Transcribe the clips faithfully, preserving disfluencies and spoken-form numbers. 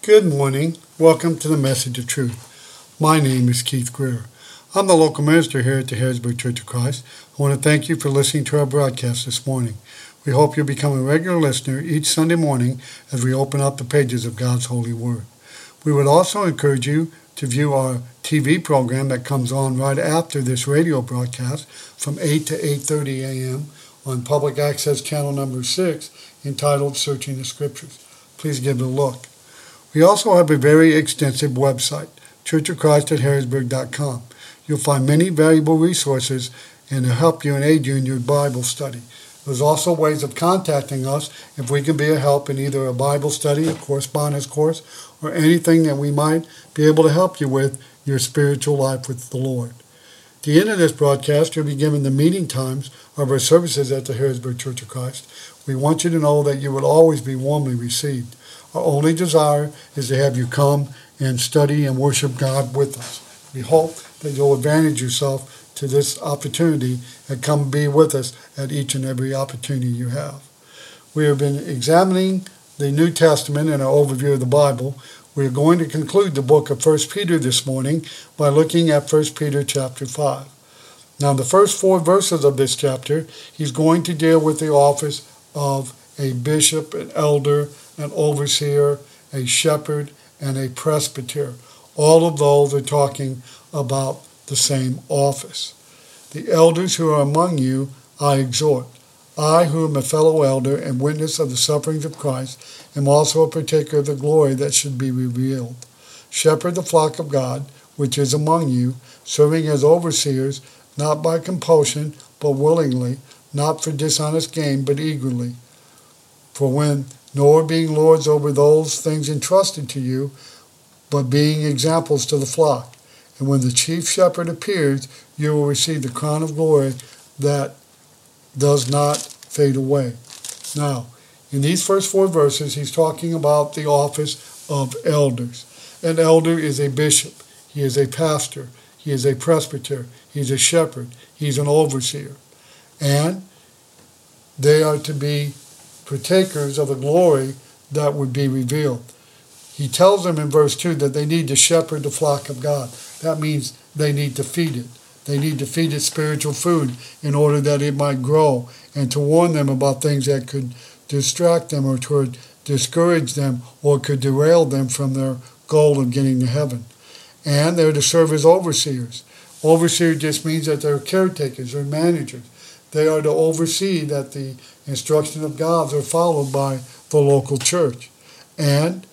Good morning. Welcome to the Message of Truth. My name is Keith Greer. I'm the local minister here at the Harrisburg Church of Christ. I want to thank you for listening to our broadcast this morning. We hope you'll become a regular listener each Sunday morning as we open up the pages of God's holy word. We would also encourage you to view our T V program that comes on right after this radio broadcast from eight to eight thirty a.m. on Public Access Channel number six entitled Searching the Scriptures. Please give it a look. We also have a very extensive website, church of christ at harrisburg dot com. You'll find many valuable resources and to help you and aid you in your Bible study. There's also ways of contacting us if we can be a help in either a Bible study, a correspondence course, or anything that we might be able to help you with your spiritual life with the Lord. At the end of this broadcast, you'll be given the meeting times of our services at the Harrisburg Church of Christ. We want you to know that you will always be warmly received. Our only desire is to have you come and study and worship God with us. We hope that you'll advantage yourself to this opportunity and come be with us at each and every opportunity you have. We have been examining the New Testament and our overview of the Bible. We are going to conclude the book of First Peter this morning by looking at First Peter chapter five. Now, in the first four verses of this chapter, he's going to deal with the office of a bishop, an elder, an overseer, a shepherd, and a presbyter. All of those are talking about the same office. The elders who are among you, I exhort. I, who am a fellow elder and witness of the sufferings of Christ, am also a partaker of the glory that should be revealed. Shepherd the flock of God, which is among you, serving as overseers, not by compulsion, but willingly, not for dishonest gain, but eagerly. For when, nor being lords over those things entrusted to you, but being examples to the flock. And when the chief shepherd appears, you will receive the crown of glory that does not fade away. Now, in these first four verses, he's talking about the office of elders. An elder is a bishop. He is a pastor. He is a presbyter. He's a shepherd. He's an overseer. And they are to be partakers of the glory that would be revealed. He tells them in verse two that they need to shepherd the flock of God. That means they need to feed it. They need to feed it spiritual food in order that it might grow, and to warn them about things that could distract them or could discourage them or could derail them from their goal of getting to heaven. And they're to serve as overseers. Overseer just means that they're caretakers or managers. They are to oversee that the instruction of God are followed by the local church. And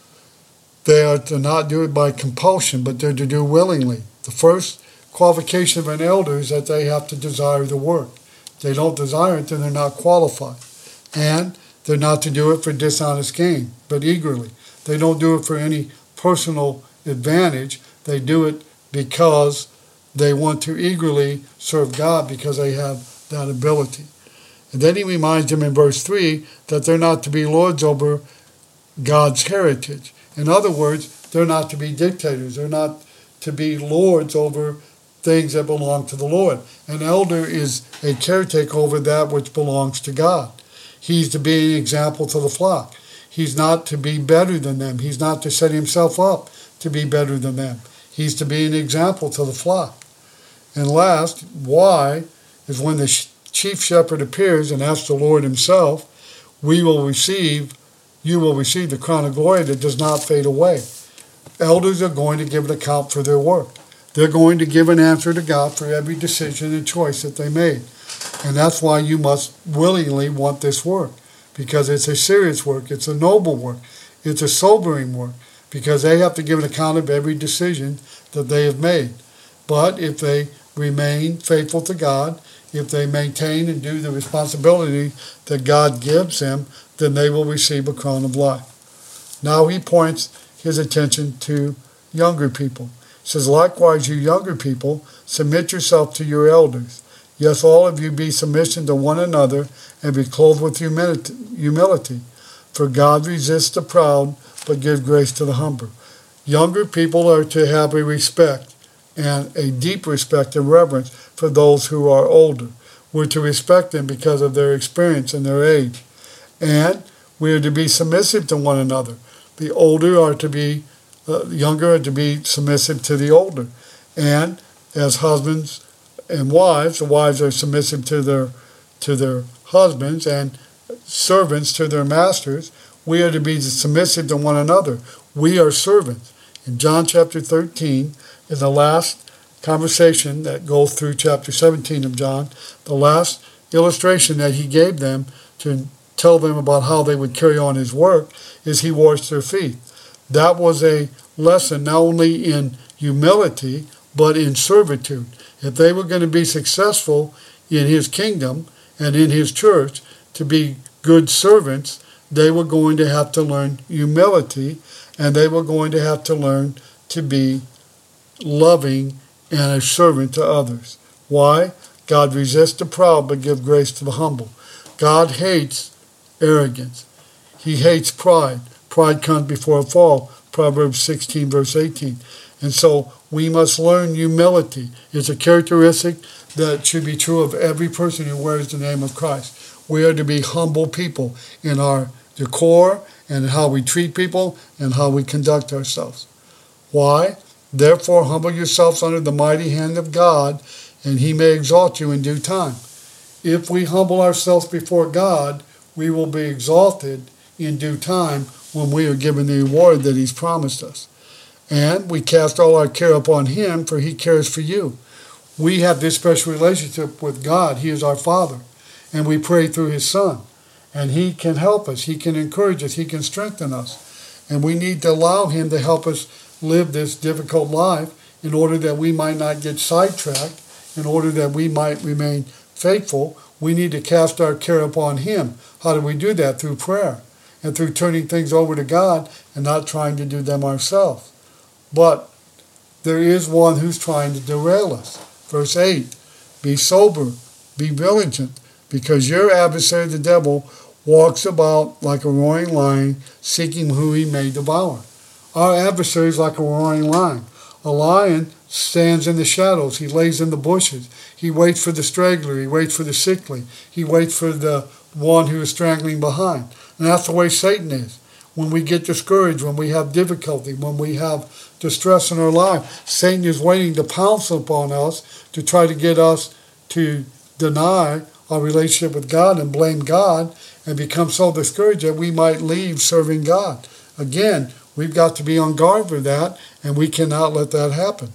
they are to not do it by compulsion, but they're to do willingly. The first qualification of an elder is that they have to desire the work. If they don't desire it, then they're not qualified. And they're not to do it for dishonest gain, but eagerly. They don't do it for any personal advantage. They do it because they want to eagerly serve God because they have that ability. And then he reminds them in verse three that they're not to be lords over God's heritage. In other words, they're not to be dictators. They're not to be lords over things that belong to the Lord. An elder is a caretaker over that which belongs to God. He's to be an example to the flock. He's not to be better than them. He's not to set himself up to be better than them. He's to be an example to the flock. And last, why is when the chief shepherd appears and asks the Lord himself, we will receive, you will receive the crown of glory that does not fade away. Elders are going to give an account for their work. They're going to give an answer to God for every decision and choice that they made. And that's why you must willingly want this work, because it's a serious work, it's a noble work, it's a sobering work, because they have to give an account of every decision that they have made. But if they remain faithful to God, if they maintain and do the responsibility that God gives them, then they will receive a crown of life. Now he points his attention to younger people. He says, likewise, you younger people, submit yourself to your elders. Yes, all of you be submission to one another and be clothed with humility. For God resists the proud, but gives grace to the humble. Younger people are to have a respect and a deep respect and reverence for those who are older. We're to respect them because of their experience and their age. And we are to be submissive to one another. The older are to be, uh, younger are to be submissive to the older. And as husbands and wives, the wives are submissive to their to their husbands, and servants to their masters. We are to be submissive to one another. We are servants. In John chapter thirteen, in the last conversation that goes through chapter seventeen of John, the last illustration that he gave them to tell them about how they would carry on his work is he washed their feet. That was a lesson not only in humility, but in servitude. If they were going to be successful in his kingdom and in his church, to be good servants, they were going to have to learn humility, and they were going to have to learn to be loving and a servant to others. Why? God resists the proud but gives grace to the humble. God hates arrogance. He hates pride. Pride comes before a fall. Proverbs sixteen, verse eighteen. And so we must learn humility. It's a characteristic that should be true of every person who wears the name of Christ. We are to be humble people in our decor and how we treat people and how we conduct ourselves. Why? Therefore, humble yourselves under the mighty hand of God, and he may exalt you in due time. If we humble ourselves before God, we will be exalted in due time when we are given the reward that he's promised us. And we cast all our care upon him, for he cares for you. We have this special relationship with God. He is our Father. And we pray through his Son. And he can help us. He can encourage us. He can strengthen us. And we need to allow him to help us live this difficult life in order that we might not get sidetracked, in order that we might remain faithful. We need to cast our care upon him. How do we do that? Through prayer and through turning things over to God and not trying to do them ourselves. But there is one who's trying to derail us. Verse eight, be sober, be vigilant, because your adversary, the devil, walks about like a roaring lion, seeking who he may devour. Our adversary is like a roaring lion. A lion stands in the shadows. He lays in the bushes. He waits for the straggler. He waits for the sickly. He waits for the one who is strangling behind. And that's the way Satan is. When we get discouraged, when we have difficulty, when we have distress in our life, Satan is waiting to pounce upon us to try to get us to deny our relationship with God and blame God and become so discouraged that we might leave serving God. Again, we've got to be on guard for that, and we cannot let that happen.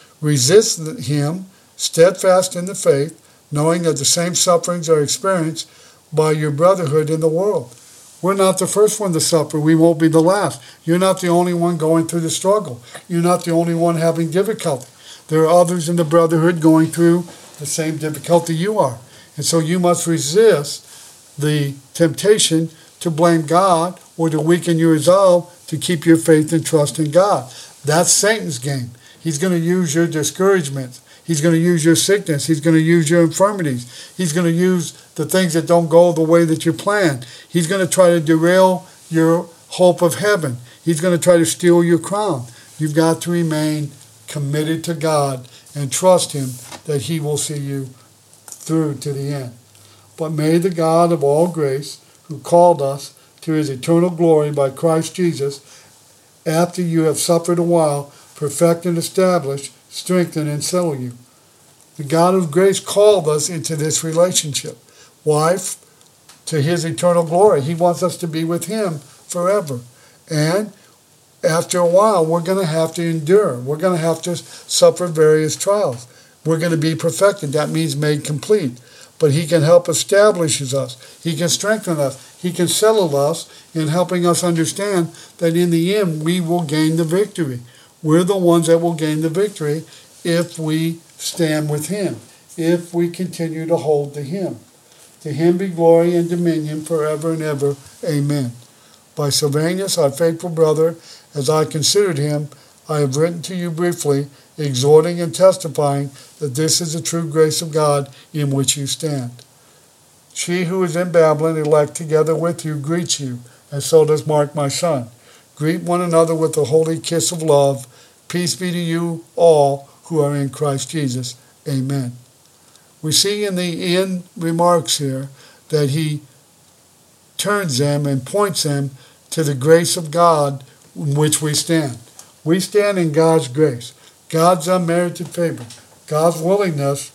Resist him, steadfast in the faith, knowing that the same sufferings are experienced by your brotherhood in the world. We're not the first one to suffer. We won't be the last. You're not the only one going through the struggle. You're not the only one having difficulty. There are others in the brotherhood going through the same difficulty you are. And so you must resist the temptation to blame God or to weaken your resolve to keep your faith and trust in God. That's Satan's game. He's going to use your discouragement. He's going to use your sickness. He's going to use your infirmities. He's going to use the things that don't go the way that you planned. He's going to try to derail your hope of heaven. He's going to try to steal your crown. You've got to remain committed to God and trust him that he will see you through to the end. But may the God of all grace, who called us to his eternal glory by Christ Jesus, after you have suffered a while, perfect and establish, strengthen and settle you. The God of grace called us into this relationship. Why? To his eternal glory. He wants us to be with him forever. And after a while, we're going to have to endure. We're going to have to suffer various trials. We're going to be perfected. That means made complete. But he can help establish us. He can strengthen us. He can settle us in helping us understand that in the end, we will gain the victory. We're the ones that will gain the victory if we stand with him, if we continue to hold to him. To him be glory and dominion forever and ever. Amen. By Silvanus, our faithful brother, as I considered him, I have written to you briefly, exhorting and testifying that this is the true grace of God in which you stand. She who is in Babylon, elect together with you, greets you, and so does Mark my son. Greet one another with a holy kiss of love. Peace be to you all who are in Christ Jesus. Amen. We see in the end remarks here that he turns them and points them to the grace of God in which we stand. We stand in God's grace, God's unmerited favor, God's willingness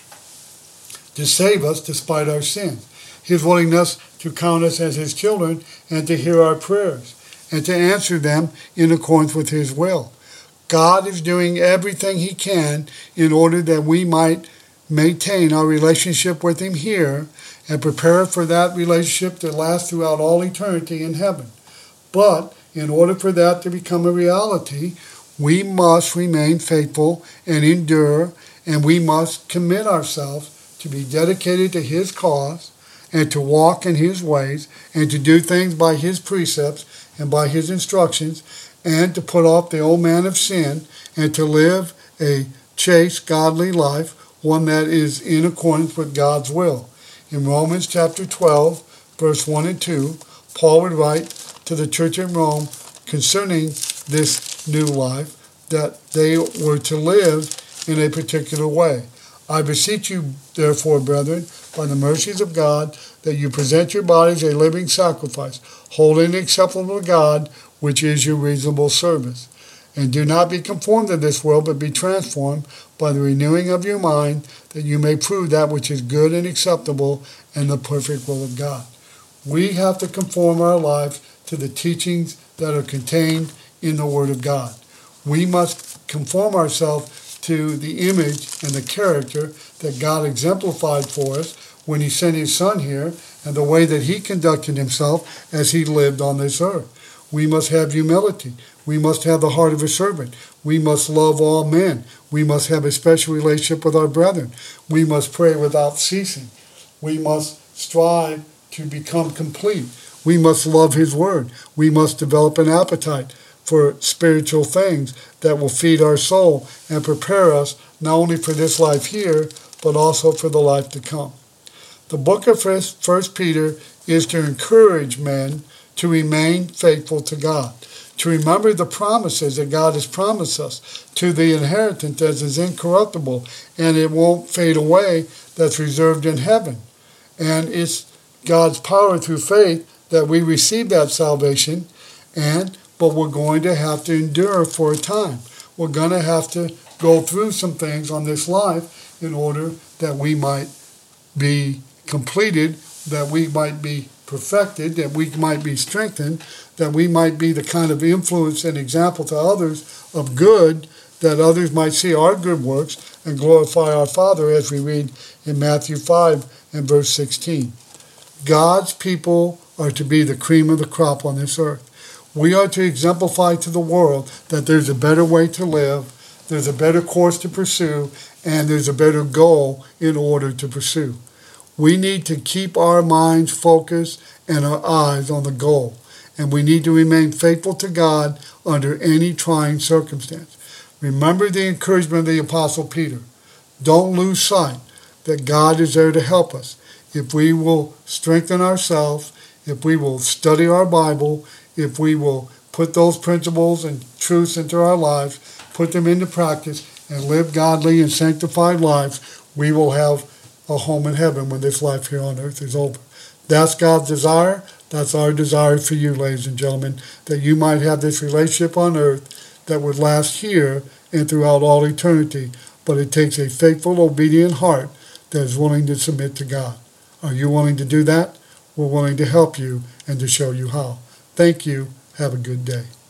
to save us despite our sins, His willingness to count us as His children and to hear our prayers and to answer them in accordance with His will. God is doing everything He can in order that we might maintain our relationship with Him here and prepare for that relationship to last throughout all eternity in heaven. But in order for that to become a reality, we must remain faithful and endure, and we must commit ourselves to be dedicated to His cause and to walk in His ways and to do things by His precepts and by His instructions, and to put off the old man of sin and to live a chaste, godly life, one that is in accordance with God's will. In Romans chapter twelve, verse one and two, Paul would write to the church in Rome concerning this new life, that they were to live in a particular way. I beseech you, therefore, brethren, by the mercies of God, that you present your bodies a living sacrifice, holy and acceptable to God, which is your reasonable service. And do not be conformed to this world, but be transformed by the renewing of your mind, that you may prove that which is good and acceptable and the perfect will of God. We have to conform our lives to the teachings that are contained in the Word of God. We must conform ourselves to the image and the character that God exemplified for us when He sent His Son here and the way that He conducted Himself as He lived on this earth. We must have humility. We must have the heart of a servant. We must love all men. We must have a special relationship with our brethren. We must pray without ceasing. We must strive to become complete. We must love His Word. We must develop an appetite for spiritual things that will feed our soul and prepare us not only for this life here, but also for the life to come. The book of First Peter is to encourage men to remain faithful to God, to remember the promises that God has promised us, to the inheritance that is incorruptible and it won't fade away, that's reserved in heaven. And it's God's power through faith that we receive that salvation, and but we're going to have to endure for a time. We're going to have to go through some things on this life in order that we might be completed, that we might be perfected, that we might be strengthened, that we might be the kind of influence and example to others of good, that others might see our good works and glorify our Father, as we read in Matthew five and verse sixteen. God's people are to be the cream of the crop on this earth. We are to exemplify to the world that there's a better way to live, there's a better course to pursue, and there's a better goal in order to pursue. We need to keep our minds focused and our eyes on the goal, and we need to remain faithful to God under any trying circumstance. Remember the encouragement of the Apostle Peter. Don't lose sight that God is there to help us. If we will strengthen ourselves, if we will study our Bible, if we will put those principles and truths into our lives, put them into practice, and live godly and sanctified lives, we will have a home in heaven when this life here on earth is over. That's God's desire. That's our desire for you, ladies and gentlemen, that you might have this relationship on earth that would last here and throughout all eternity. But it takes a faithful, obedient heart that is willing to submit to God. Are you willing to do that? We're willing to help you and to show you how. Thank you. Have a good day.